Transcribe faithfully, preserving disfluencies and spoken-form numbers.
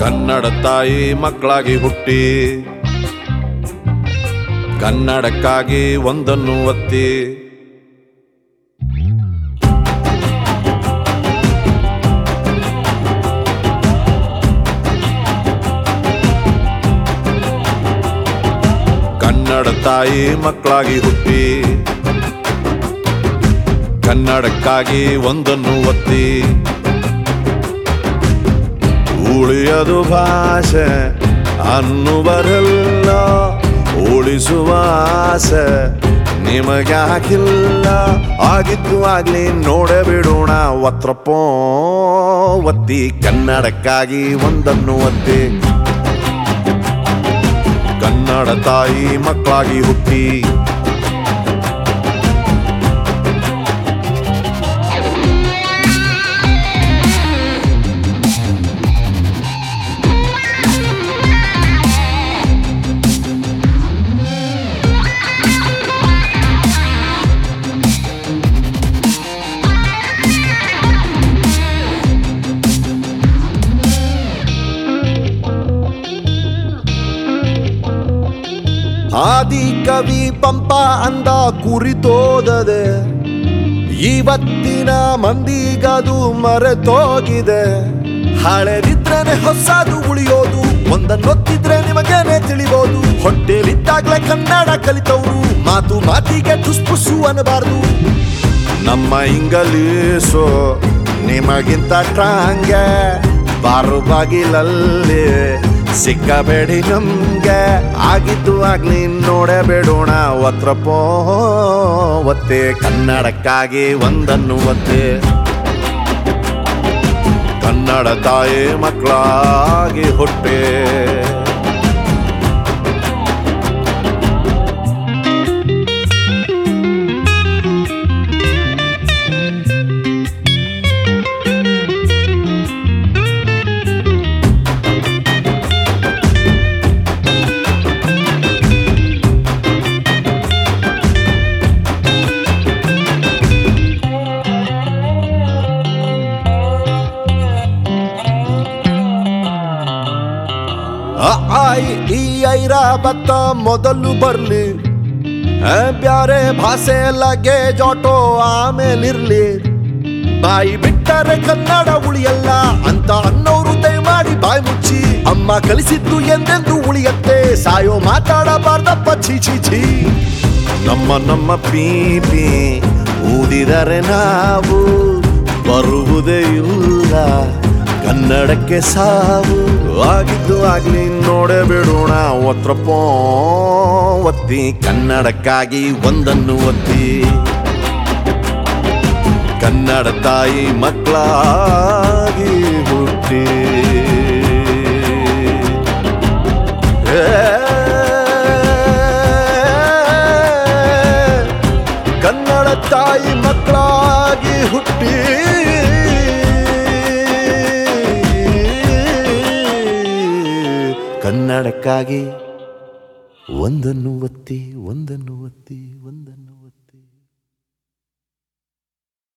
ಕನ್ನಡ ತಾಯಿ ಮಕ್ಕಳಾಗಿ ಹುಟ್ಟಿ ಕನ್ನಡಕ್ಕಾಗಿ ಒಂದನ್ನು ಒತ್ತಿ ಕನ್ನಡ ತಾಯಿ ಮಕ್ಕಳಾಗಿ ಹುಟ್ಟಿ ಕನ್ನಡಕ್ಕಾಗಿ ಒಂದನ್ನು ಒತ್ತಿ ಉಳಿಯದು ಭಾಷೆ ಅನ್ನುವರೆಲ್ಲ ಉಳಿಸುವ ಆಸೆ ನಿಮಗ್ಯಾಕಿಲ್ಲ ಆಗಿದ್ದು ಆಗ್ಲಿ ನೋಡೇ ಬಿಡೋಣ ಒತ್ರಪ್ಪೋ ಒತ್ತಿ ಕನ್ನಡಕ್ಕಾಗಿ ಒಂದನ್ನು ಒತ್ತಿ ಕನ್ನಡ ತಾಯಿ ಮಕ್ಕಳಾಗಿ ಹುಟ್ಟಿ ಆದಿ ಕವಿ ಪಂಪ ಅಂದ ಕುರಿತೋದದೆ ಇವತ್ತಿನ ಮಂದಿಗದು ಮರೆತೋಗಿದೆ ಹಳೆದಿದ್ರೇನೆ ಹೊಸದು ಉಳಿಯೋದು ಒಂದನ್ನೊತ್ತಿದ್ರೆ ನಿಮಗೇನೆ ತಿಳಿಬೋದು ಹೊಟ್ಟೆಲಿದ್ದಾಗ್ಲೇ ಕನ್ನಡ ಕಲಿತವ್ರು ಮಾತು ಮಾತಿಗೆ ಟುಸ್ಪುಸು ಅನ್ನಬಾರ್ದು ನಮ್ಮ ಇಂಗ್ಲೀಷು ನಿಮಗಿಂತ ಸ್ಟ್ರಾಂಗೆ ಬಾರು ಬಾಗಿಲಲ್ಲಿ ಸಿಕ್ಕಬೇಡಿ ನಮ್ಗೆ ಆಗಿದ್ದು ಆಗ್ಲಿ ನೋಡೇ ಬಿಡೋಣ ಒತ್ರಪ್ಪೋ ಒತ್ತೆ ಕನ್ನಡಕ್ಕಾಗಿ ಒಂದನ್ನು ಒತ್ತೆ ಕನ್ನಡ ತಾಯಿ ಮಕ್ಕಳಾಗಿ ಹುಟ್ಟೆ ಈ ಐರ ಬತ್ತ ಮೊದಲು ಬರ್ಲಿ ಬ್ಯಾರೆ ಭಾಷೆ ಲಗೇಜ್ ಆಟೋ ಆಮೇಲಿರ್ಲಿ ಬಾಯಿ ಬಿಟ್ಟರೆ ಕನ್ನಡ ಉಳಿಯಲ್ಲ ಅಂತ ಅನ್ನೋರು ದಯಮಾಡಿ ಬಾಯಿ ಮುಚ್ಚಿ ಅಮ್ಮ ಕಲಿಸಿದ್ದು ಎಂದೆಂದು ಉಳಿಯತ್ತೆ ಸಾಯೋ ಮಾತಾಡಬಾರ್ದಪ್ಪ ಛೀ ಛೀ ಛೀ ನಮ್ಮ ನಮ್ಮ ಪೀಪಿ ಊದಿದರೆ ನಾವು ಬರುವುದೇ ಇಲ್ಲ ಕನ್ನಡಕ್ಕೆ ಸಾವು ಆಗಿದ್ದು ಆಗ್ಲಿ ನೋಡೇ ಬಿಡೋಣ ಒತ್ರಪ್ಪೋ ಒತ್ತಿ ಕನ್ನಡಕ್ಕಾಗಿ ಒಂದನ್ನು ಒತ್ತಿ ಕನ್ನಡ ತಾಯಿ ಮಕ್ಕಳಾಗಿ ಹುಟ್ಟಿ ಕನ್ನಡ ತಾಯಿ ಮಕ್ಕಳಾಗಿ ಹುಟ್ಟಿ ಕನ್ನಡಕ್ಕಾಗಿ ಒಂದನ್ನು ಒತ್ತಿ ಒಂದನ್ನು ಒತ್ತಿ ಒಂದನ್ನು